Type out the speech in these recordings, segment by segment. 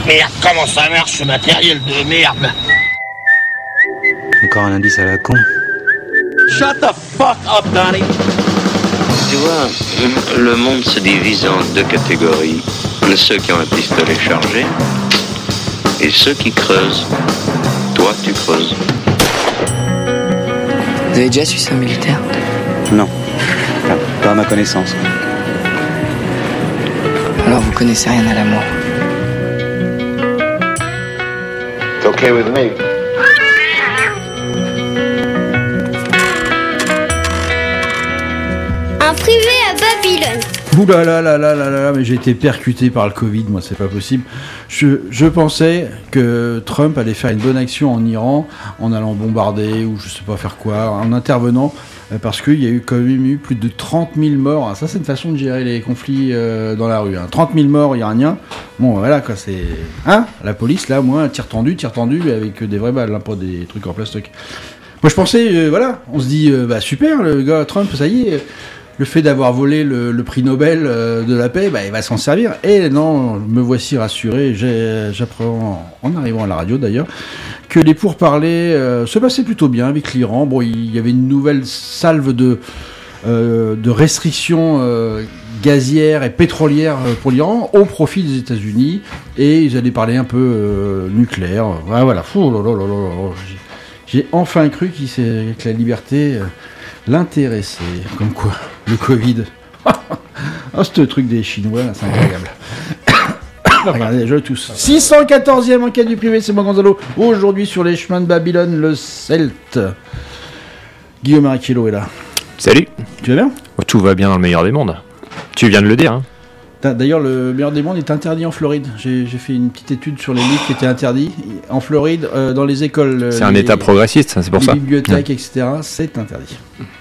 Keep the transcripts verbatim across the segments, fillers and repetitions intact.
Merde, comment ça marche ce matériel de merde? Encore un indice à la con. Shut the fuck up, Donnie. Tu vois, le monde se divise en deux catégories. Ceux qui ont un pistolet chargé et ceux qui creusent. Toi, tu creuses. Vous avez déjà su ça, militaire? Non, enfin, pas à ma connaissance. Alors vous connaissez rien à l'amour. It's okay with me. Un privé à Babylone. Ouh là là là là là là, mais j'ai été percuté par le Covid, moi, c'est pas possible. Je, je pensais que Trump allait faire une bonne action en Iran, en allant bombarder, ou je sais pas faire quoi, en intervenant, parce qu'il y a eu quand même eu plus de trente mille morts. Ça, c'est une façon de gérer les conflits euh, dans la rue. Hein. trente mille morts iraniens. Bon, voilà, quoi, c'est... Hein, la police, là, moi, tir tendu, tir tendu, avec des vraies balles, hein, pas des trucs en plastoc. Moi, je pensais, euh, voilà, on se dit, euh, bah super, le gars Trump, ça y est... Le fait d'avoir volé le, le prix Nobel euh, de la paix, bah, il va s'en servir. Et non, me voici rassuré. J'ai, j'apprends, en arrivant à la radio d'ailleurs, que les pourparlers euh, se passaient plutôt bien avec l'Iran. Bon, il y avait une nouvelle salve de, euh, de restrictions euh, gazières et pétrolières pour l'Iran au profit des États-Unis. Et ils allaient parler un peu euh, nucléaire. Voilà, voilà. Fou, là, là, là, là. J'ai, j'ai enfin cru qu'il s'est, que la liberté... Euh, l'intéressé, comme quoi, le Covid. Oh, ce truc des Chinois, là, c'est incroyable. Regardez, je tous. six cent quatorzième enquête du privé, c'est moi Gonzalo. Aujourd'hui, sur les chemins de Babylone, le Celte. Guillaume Ariquiello est là. Salut. Tu vas bien? Tout va bien dans le meilleur des mondes. Tu viens de le dire, hein. D'ailleurs, le meilleur des mondes est interdit en Floride. J'ai, j'ai fait une petite étude sur les livres qui étaient interdits. En Floride, euh, dans les écoles... C'est les, un état progressiste, c'est pour les ça. Les bibliothèques, ouais. et cetera, c'est interdit.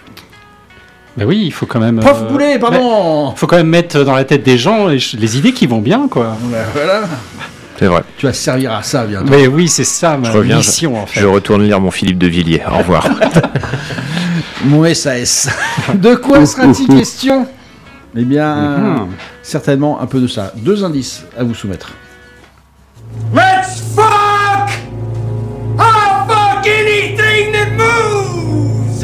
Ben oui, il faut quand même... Prof euh, Boulet, pardon. Il faut quand même mettre dans la tête des gens les, les idées qui vont bien, quoi. Ben voilà. C'est vrai. Tu vas servir à ça bientôt. Mais oui, c'est ça ma je reviens, mission, je, en fait. Je retourne lire mon Philippe de Villiers. Au revoir. Mon S A S. De quoi sera-t-il question? Eh bien, mm-hmm. certainement un peu de ça. Deux indices à vous soumettre. Let's fuck! I'll fuck anything that moves!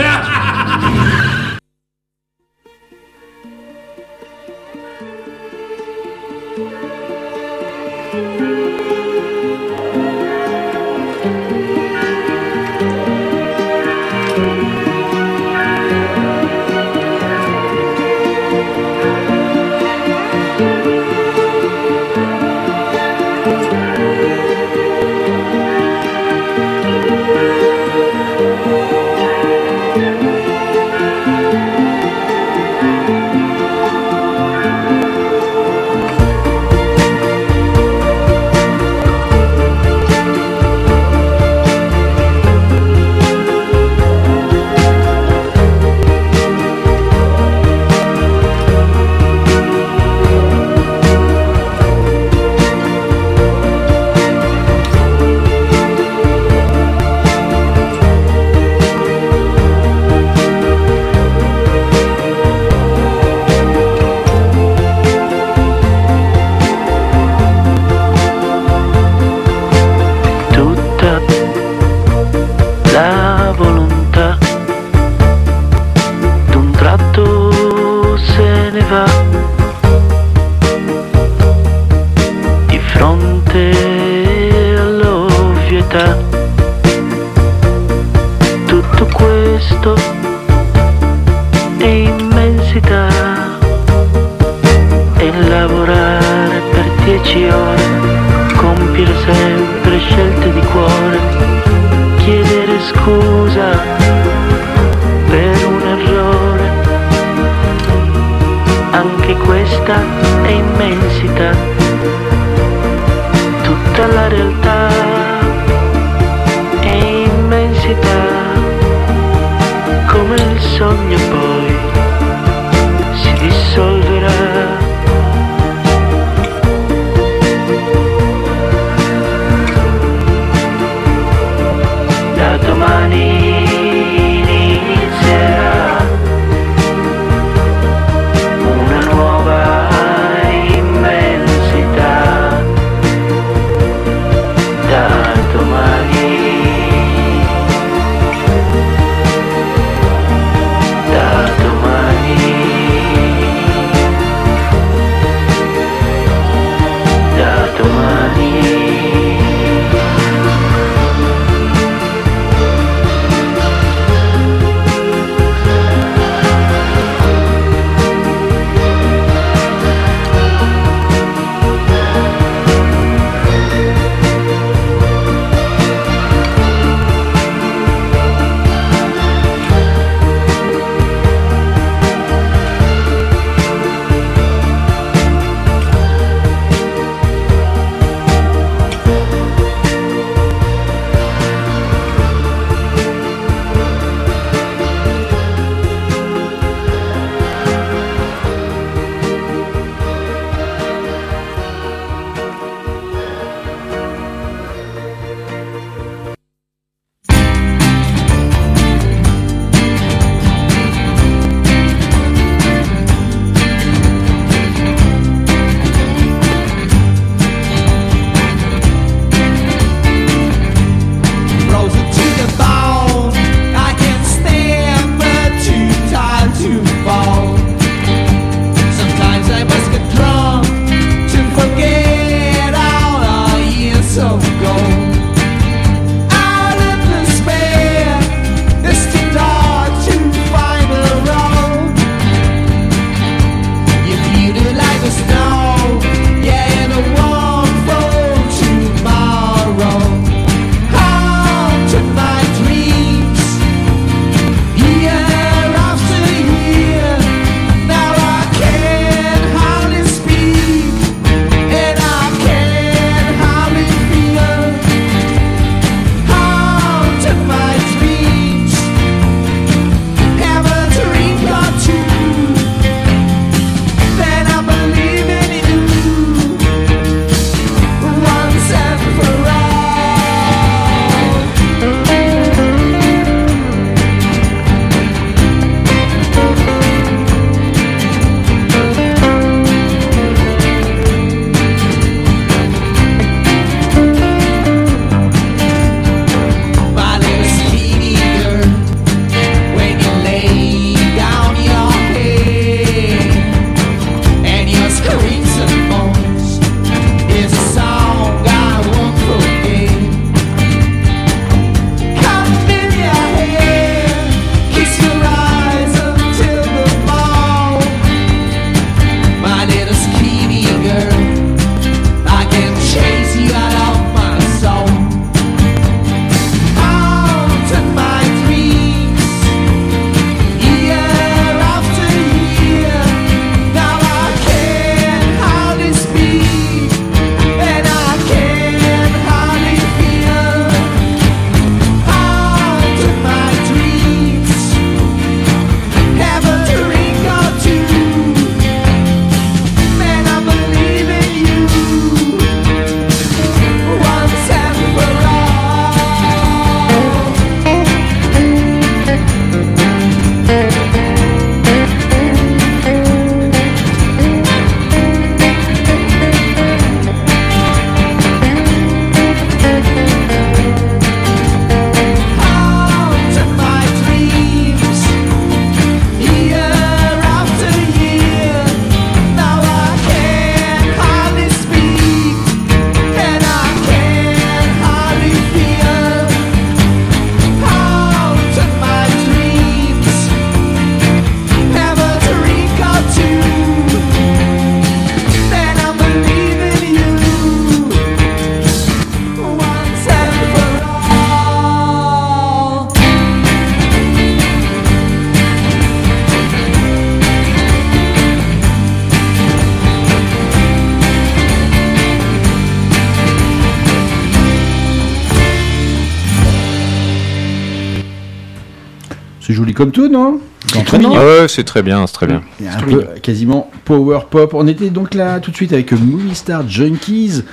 C'est joli comme tout, non? Ah ouais, c'est très bien, c'est très bien. Il y a un peu quasiment power pop. On était donc là tout de suite avec Movie Star Junkies.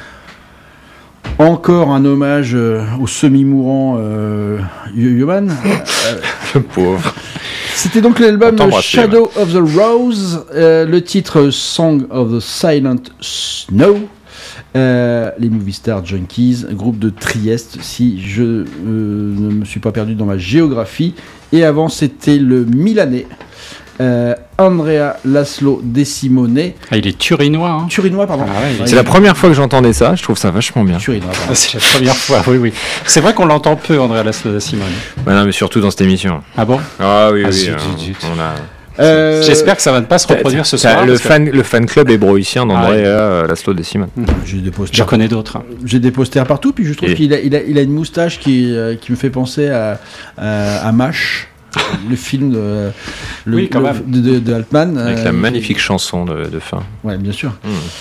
Encore un hommage euh, au semi-mourant euh, Yo-Yo-Man. Le pauvre. C'était donc l'album Shadow of the Rose, euh, le titre Song of the Silent Snow. Euh, les Movie Star Junkies, groupe de Trieste, si je euh, ne me suis pas perdu dans ma géographie. Et avant, c'était le Milanais, euh, Andrea Laszlo De Simone. Ah, il est turinois. Hein. Turinois, pardon. Ah ouais, c'est la première fois que j'entendais ça, je trouve ça vachement bien. Turinois, ah, c'est la première fois, oui, oui. C'est vrai qu'on l'entend peu, Andrea Laszlo De Simone. Ouais, non, mais surtout dans cette émission. Ah bon? Ah oui, ah, oui. Zut, euh, zut, zut. On a... Euh... J'espère que ça va ne pas se reproduire ce soir. Le fan, que... le fan club hébroïcien d'André ah, oui. Laszlo De Simone. J'ai des posters. Je connais d'autres. Hein. J'ai des posters partout, puis je trouve Et... qu'il a, il a, il a une moustache qui, euh, qui me fait penser à, à, à MASH, le film de, le, oui, quand le, même. de, de, de Altman. Avec euh, la magnifique qui... chanson de, de fin. Ouais, bien sûr.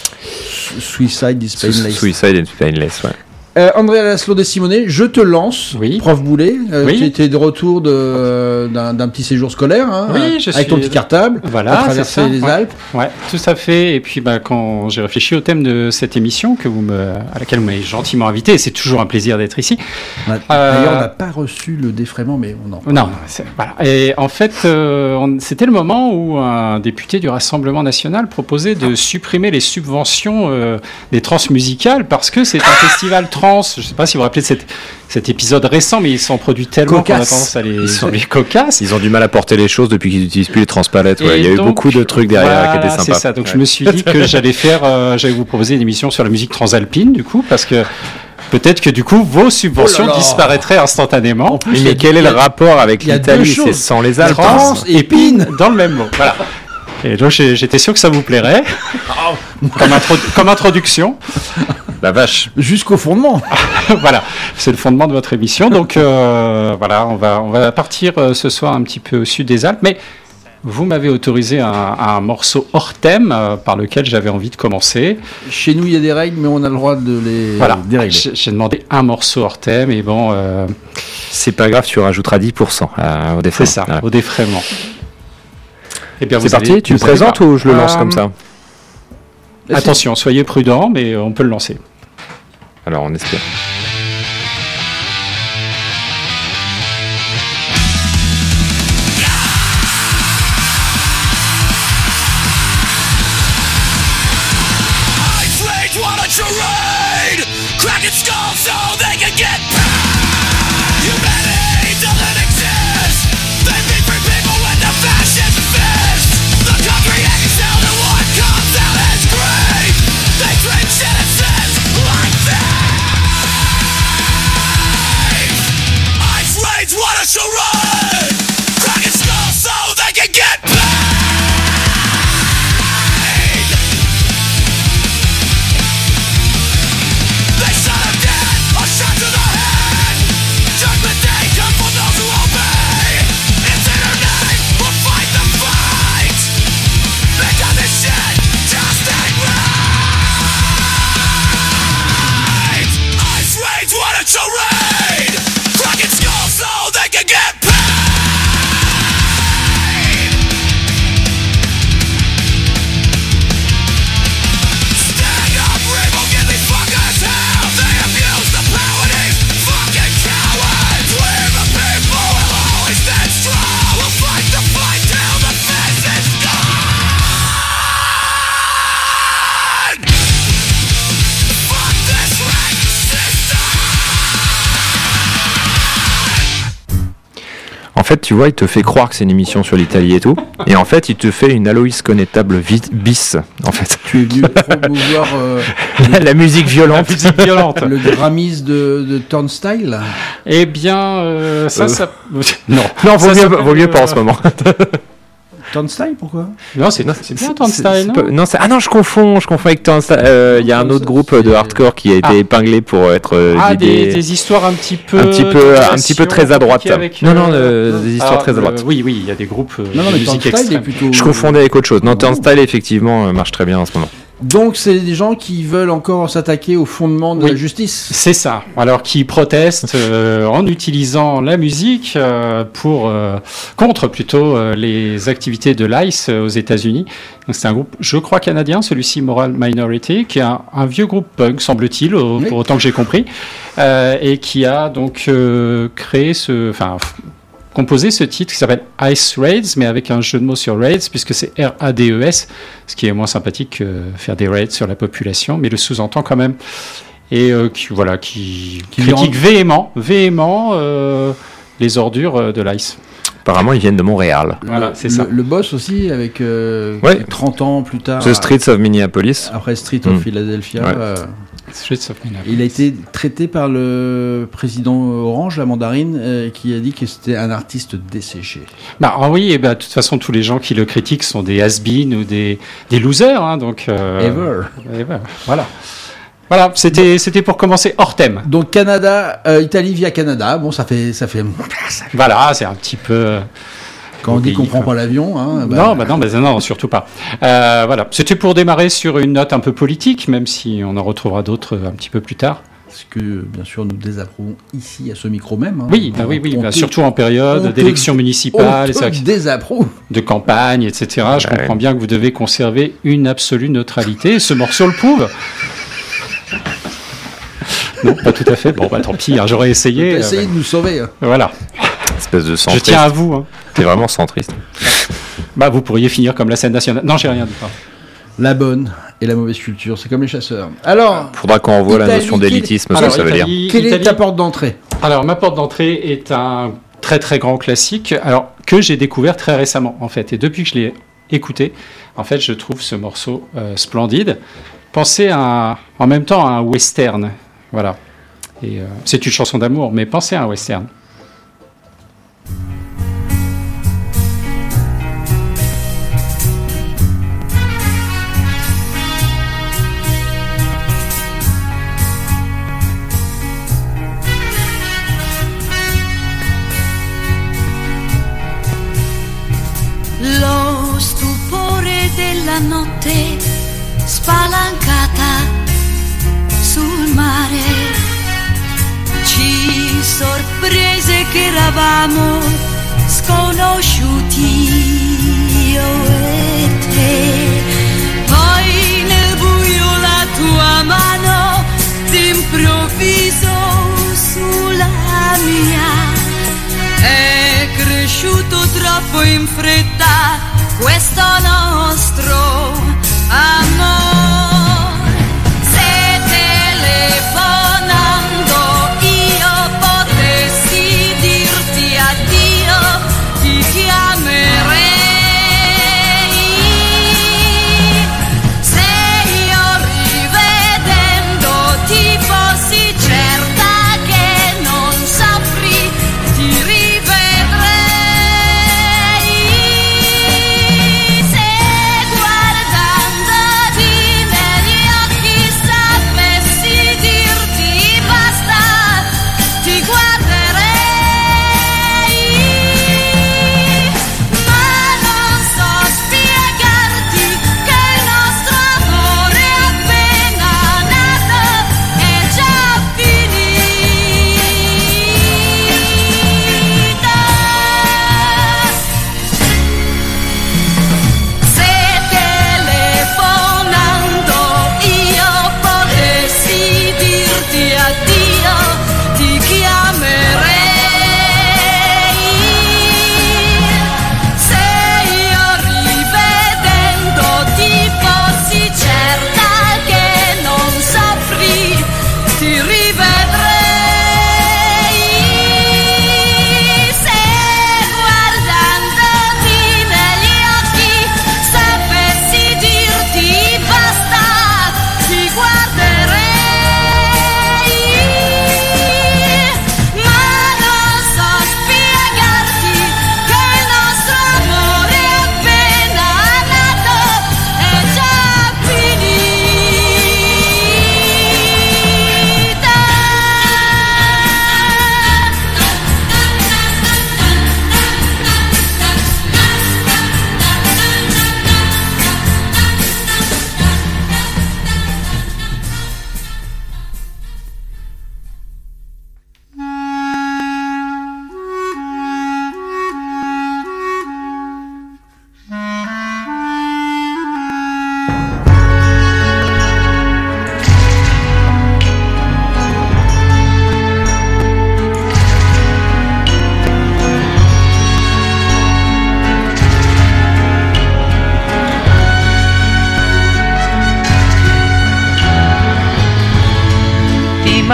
Mm. Suicide is Painless. Suicide is Painless, ouais. Euh, Andrea Laszlo De Simone, je te lance, oui. prof Boulet. Euh, oui. Tu étais de retour de, euh, d'un, d'un petit séjour scolaire, hein, oui, je avec suis... ton petit cartable, voilà, à traverser les ouais. Alpes. Ouais, tout à fait. Et puis, bah, quand j'ai réfléchi au thème de cette émission que vous me, à laquelle vous m'avez gentiment invité, et c'est toujours un plaisir d'être ici. Ouais. Euh... D'ailleurs, on n'a pas reçu le défraiement, mais on en. Non, c'est, voilà. Et en fait, euh, on, c'était le moment où un député du Rassemblement national proposait de supprimer les subventions euh, des transmusicales parce que c'est un festival trans. Je ne sais pas si vous vous rappelez de cet, cet épisode récent, mais ils sont produits tellement Cocasse. qu'on a tendance à les, ils sont les cocasses. Ils ont du mal à porter les choses depuis qu'ils n'utilisent plus les transpalettes. Ouais. Il y a donc, eu beaucoup de trucs derrière voilà, qui étaient sympas. C'est ça. Donc ouais. je me suis dit que j'allais faire, euh, j'allais vous proposer une émission sur la musique transalpine, du coup, parce que peut-être que du coup vos subventions oh là là. disparaîtraient instantanément. Plus, mais quel est le rapport avec l'Italie? C'est sans les Alpes. Trans et pine dans le même mot. Voilà. Et donc j'étais sûr que ça vous plairait, comme, intro- comme introduction. La vache. Jusqu'au fondement. Voilà, c'est le fondement de votre émission. Donc euh, voilà, on va, on va partir euh, ce soir un petit peu au sud des Alpes. Mais vous m'avez autorisé un, un morceau hors thème euh, par lequel j'avais envie de commencer. Chez nous, il y a des règles, mais on a le droit de les voilà. dérégler. J'ai, j'ai demandé un morceau hors thème et bon... Euh... C'est pas grave, tu rajouteras dix pour cent euh, au défraiement. C'est ça, ouais. au défraiement. Eh bien, c'est parti, allez, tu le présentes ou je le lance euh... comme ça? Attention, soyez prudents, mais on peut le lancer. Alors, on espère. En fait, tu vois, il te fait croire que c'est une émission sur l'Italie et tout, et en fait, il te fait une Aloïs Connétable bis, en fait. Tu es venu promouvoir euh, la, la musique violente. La musique violente. Le Grammys de, de Turnstile. Eh bien, euh, ça, euh... ça... Non, non, vaut, ça, mieux, vaut mieux pas en ce moment. Turnstile, pourquoi? Non, c'est, non, c'est bien Turnstile, non, pas, non c'est, ah non, je confonds, je confonds avec Turnstile. Il euh, y a un autre groupe de hardcore qui a été ah. épinglé pour être euh, ah, des, des, des histoires un petit peu, un petit peu, un petit peu très à droite. Avec, non, non, euh, non, des histoires alors, très à droite. Euh, oui, oui, il y a des groupes. Euh, non, non, de mais musique Turnstile est extrême. plutôt. Je confondais avec autre chose. Non, Turnstile effectivement marche très bien en ce moment. Donc c'est des gens qui veulent encore s'attaquer au fondement de Oui. la justice. C'est ça. Alors qui protestent euh, en utilisant la musique euh, pour euh, contre plutôt euh, les activités de l'I C E euh, aux États-Unis. Donc c'est un groupe, je crois canadien, celui-ci Moral Minority, qui est un, un vieux groupe punk semble-t-il, au- Oui. pour autant que j'ai compris, euh, et qui a donc euh, créé ce, enfin f- composé ce titre qui s'appelle Ice Raids, mais avec un jeu de mots sur raids, puisque c'est R A D E S, ce qui est moins sympathique que faire des raids sur la population, mais le sous-entend quand même. Et euh, qui, voilà, qui, Qui critique lui véhément, véhément euh, les ordures euh, de l'I C E. Apparemment, ils viennent de Montréal. Voilà, le, c'est ça. Le, le boss aussi, avec euh, Ouais. trente ans plus tard. The Streets of Minneapolis. Après Street of Mm. Philadelphia. Ouais. euh, Streets of Minneapolis. il a été traité par le président Orange, la mandarine, euh, qui a dit que c'était un artiste desséché. Bah ah oui, et bah, de toute façon, tous les gens qui le critiquent sont des has-been ou des, des losers. Hein, donc, euh, Ever. ever. Voilà. Voilà, c'était c'était pour commencer hors thème. Donc Canada, euh, Italie via Canada. Bon, ça fait, ça fait. Voilà, c'est un petit peu. euh, Quand on dit pays, qu'on prend quoi. pas l'avion, hein, bah, Non, bah non, bah non, surtout pas. Euh, voilà, c'était pour démarrer sur une note un peu politique, même si on en retrouvera d'autres euh, un petit peu plus tard. ce que bien sûr nous désapprouvons ici à ce micro même. Hein. Oui, bah oui, oui, On bah te- surtout en période on te- d'élections on municipales, te et désapprouve. de campagne, et cetera. Je Ouais. comprends bien que vous devez conserver une absolue neutralité. Ce morceau le prouve. Non, pas tout à fait. Bon, bah tant pis, hein, j'aurais essayé. T'as essayé euh, de nous sauver. hein. Voilà. Espèce de Je centriste. tiens à vous. Hein. T'es vraiment centriste. Bah, vous pourriez finir comme la scène nationale. Non, j'ai rien dit. pardon. La bonne et la mauvaise culture, c'est comme les chasseurs. Alors, Faudra qu'on envoie la Italie, notion d'élitisme, ce que Alors, ça veut dire. Italie- quelle est Italie- ta porte d'entrée? Alors, ma porte d'entrée est un très très grand classique, alors que j'ai découvert très récemment en fait. Et depuis que je l'ai écouté, en fait, je trouve ce morceau euh, splendide. Pensez à un- en même temps à un western, voilà. Et euh, c'est une chanson d'amour, mais pensez à un western. Lo stupore della notte spalancata sul mare ci sorprese che eravamo sconosciuti io e te. Poi nel buio la tua mano d'improvviso sulla mia. È cresciuto troppo in fretta questo nostro amore. Se telefonando io potessi dirti addio, ti chiamerei. Se io rivedendoti fossi certa che non soffri, ti rivedrei. Se guardandoti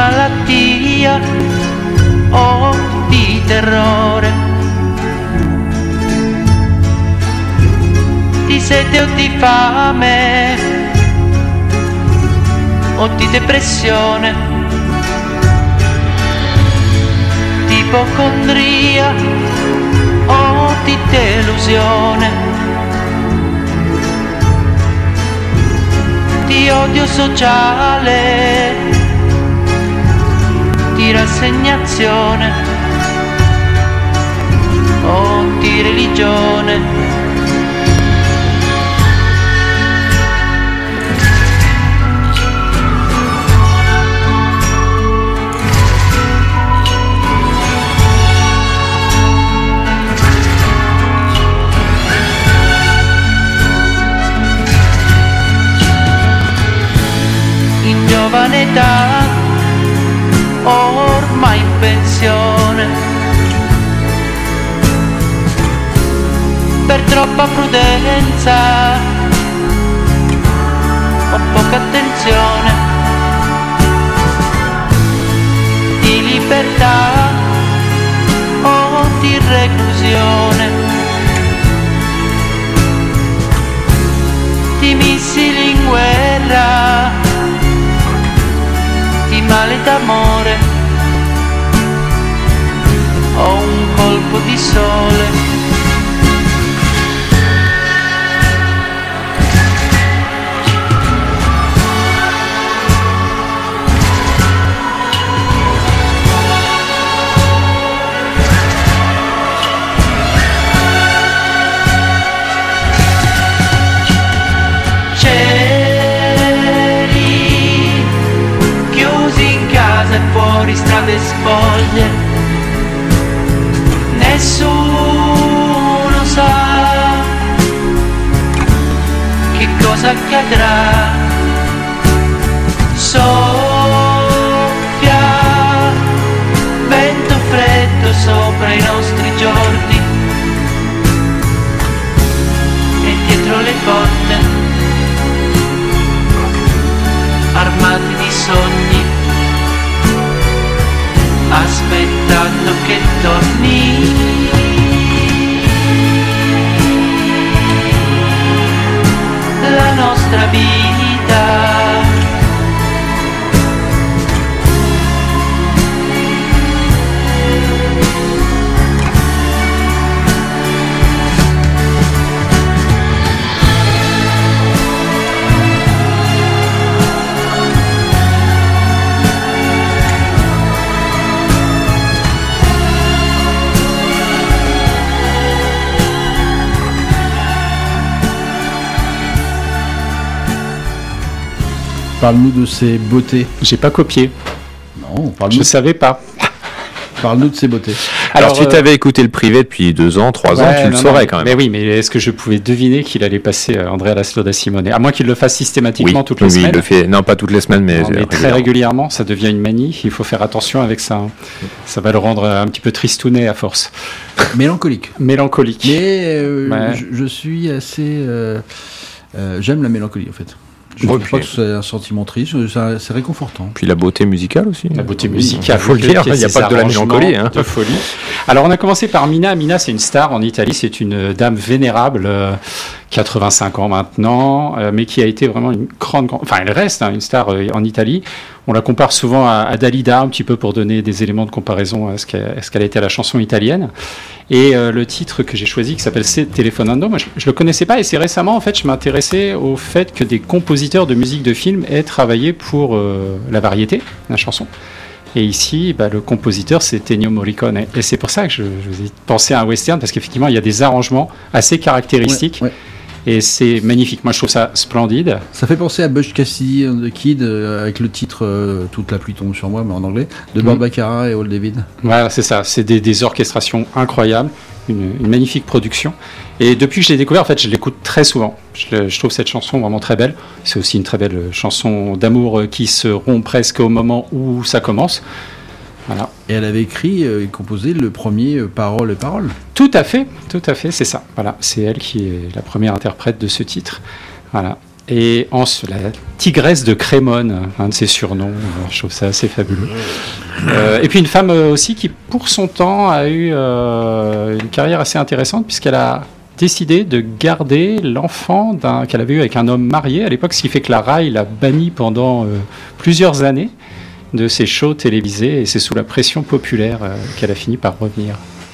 malattia o di terrore, di sete o di fame o di depressione, di ipocondria o di delusione, di odio sociale, di rassegnazione o di religione. In giovane età, ormai in pensione, per troppa prudenza o poca attenzione, di libertà o di reclusione, di missili in guerra, di male d'amore o un colpo di sole. Fuori strade spoglie, nessuno sa che cosa accadrà. Soffia vento freddo sopra i nostri giorni e dietro le porte armati di sogni, aspettando che torni la nostra vita. Parle-nous de ses beautés. J'ai pas copié. Non, parle-nous. Je savais pas. Parle-nous de ses beautés. Alors, Alors, si euh, tu avais écouté le privé depuis deux ans, trois ans, Ouais, tu le non, saurais non, quand même. Mais oui, mais est-ce que je pouvais deviner qu'il allait passer euh, Andrea Laszlo da Simone? À moins qu'il le fasse systématiquement toutes les oui, semaines. il le fait. Non, pas toutes les semaines, mais, Non, mais très régulièrement. régulièrement, ça devient une manie. Il faut faire attention avec ça. hein. Ça va le rendre un petit peu tristounet à force. Mélancolique. Mélancolique. Mais euh, Ouais. je, je suis assez. euh, euh, J'aime la mélancolie en fait. Je ne Ouais, trouve pas puis- que c'est un sentiment triste, ça- c'est réconfortant. Puis la beauté musicale aussi. La beauté Oui, musicale, il faut le fait dire, qu'il y il n'y a ces pas que de la arrangements mélancolie. Hein. de folie. Alors on a commencé par Mina. Mina, c'est une star en Italie, c'est une dame vénérable, euh, quatre-vingt-cinq ans maintenant, euh, mais qui a été vraiment une grande, grande- enfin elle reste hein, une star euh, en Italie. On la compare souvent à, à Dalida, un petit peu pour donner des éléments de comparaison à ce qu'elle, à ce qu'elle a été à la chanson italienne. Et euh, le titre que j'ai choisi, qui s'appelle C'est Telefonando, moi je, je le connaissais pas, et c'est récemment en fait je m'intéressais au fait que des compositeurs de musique de film aient travaillé pour euh, la variété, la chanson. Et ici, bah, le compositeur, c'est Ennio Morricone. Et c'est pour ça que je, je vous ai pensé à un western, parce qu'effectivement, il y a des arrangements assez caractéristiques. Ouais, ouais. Et c'est magnifique. Moi, je trouve ça splendide. Ça fait penser à Butch Cassidy and the Kid euh, avec le titre euh, Toute la pluie tombe sur moi, mais en anglais, de Bob Mhm. Baccarat et Old David. Voilà, c'est ça. C'est des, des orchestrations incroyables, une, une magnifique production. Et depuis que je l'ai découvert, en fait, je l'écoute très souvent. Je, je trouve cette chanson vraiment très belle. C'est aussi une très belle chanson d'amour euh, qui se rompt presque au moment où ça commence. Voilà. Et elle avait écrit euh, et composé le premier euh, Parole et Parole. Tout à fait, tout à fait, c'est ça. Voilà, c'est elle qui est la première interprète de ce titre. Voilà. Et en, la tigresse de Crémone, un de ses surnoms, je trouve ça assez fabuleux. Euh, et puis une femme aussi qui, pour son temps, a eu euh, une carrière assez intéressante puisqu'elle a décidé de garder l'enfant d'un, qu'elle avait eu avec un homme marié à l'époque, ce qui fait que la R A I l'a banni pendant euh, plusieurs années de ses shows télévisés et c'est sous la pression populaire euh, qu'elle a fini par revenir.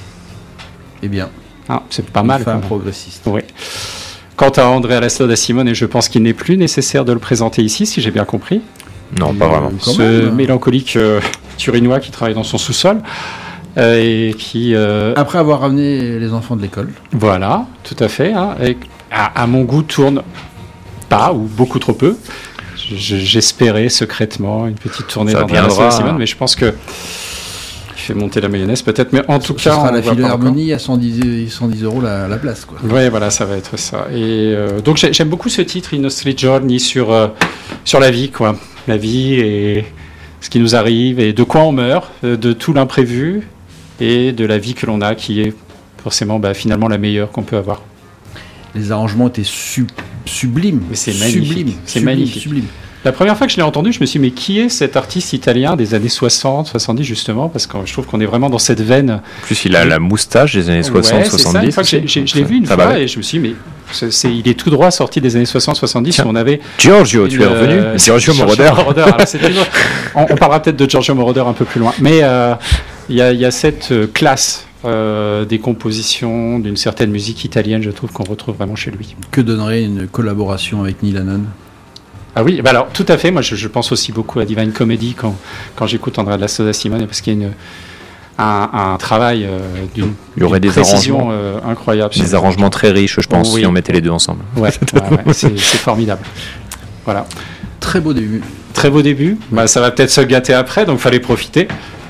Eh bien, ah, c'est pas une mal. femme progressiste. Oui. Quant à Andrea Laszlo da Simone, et je pense qu'il n'est plus nécessaire de le présenter ici, si j'ai bien compris. Non, pas vraiment. Ce même. mélancolique euh, turinois qui travaille dans son sous-sol euh, et qui... euh, Après avoir ramené les enfants de l'école. Voilà, tout à fait. Hein, et à, à mon goût, tourne pas ou beaucoup trop peu. Je- J'espérais secrètement une petite tournée Ça d'Andrea Laszlo viendra. da Simone, mais je pense que il fait monter la mayonnaise peut-être. Mais en tout Ce cas, sera on la voit pas encore. Philharmonie à cent dix, cent dix euros la, la place, quoi. Oui, voilà, ça va être ça. Et euh, donc j'ai- j'aime beaucoup ce titre, I nostri giorni, sur, euh, sur la vie, quoi. La vie et ce qui nous arrive et de quoi on meurt, euh, de tout l'imprévu et de la vie que l'on a qui est forcément bah, finalement la meilleure qu'on peut avoir. Les arrangements étaient sub- sublimes. Mais c'est magnifique. Sublimes. C'est Sublimes, magnifique. sublimes. La première fois que je l'ai entendu, je me suis dit, mais qui est cet artiste italien des années soixante, soixante-dix justement, parce que je trouve qu'on est vraiment dans cette veine. En plus, il a la moustache des années soixante, Ouais, c'est ça. soixante-dix. Une fois que j'ai- j'ai- je l'ai vu une Ça fois va. et je me suis dit, mais c'est, c'est- il est tout droit sorti des années soixante soixante-dix Tiens. où on avait Giorgio, tu une, es revenu euh, Giorgio Moroder. Moroder. Alors, c'est toujours- on, on parlera peut-être de Giorgio Moroder un peu plus loin. Mais euh, il y, a- il y a cette euh, classe euh, des compositions d'une certaine musique italienne, je trouve, qu'on retrouve vraiment chez lui. Que donnerait une collaboration avec Neil Hannon? Ah oui, bah alors tout à fait. Moi, je, je pense aussi beaucoup à Divine Comedy quand, quand j'écoute Andrea Laszlo da Simone, parce qu'il y a une, un, un travail euh, d'une Il y aurait d'une des précision arrangements. euh, incroyable. Des arrangements très riches, je pense, Oui. si on mettait les deux ensemble. Ouais, ouais, ouais, c'est, c'est formidable. Voilà. Très beau début. Très beau début. Bah, ça va peut-être se gâter après, donc fallait profiter.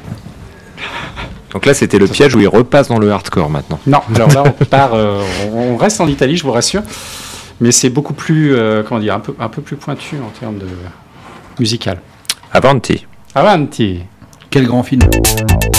Donc là, c'était le piège où il repasse dans le hardcore maintenant. Non, alors là, on part, euh, on on reste en Italie, je vous rassure, mais c'est beaucoup plus, euh, comment dire, un peu, un peu plus pointu en termes de musical. Avanti. Avanti. Quel grand film.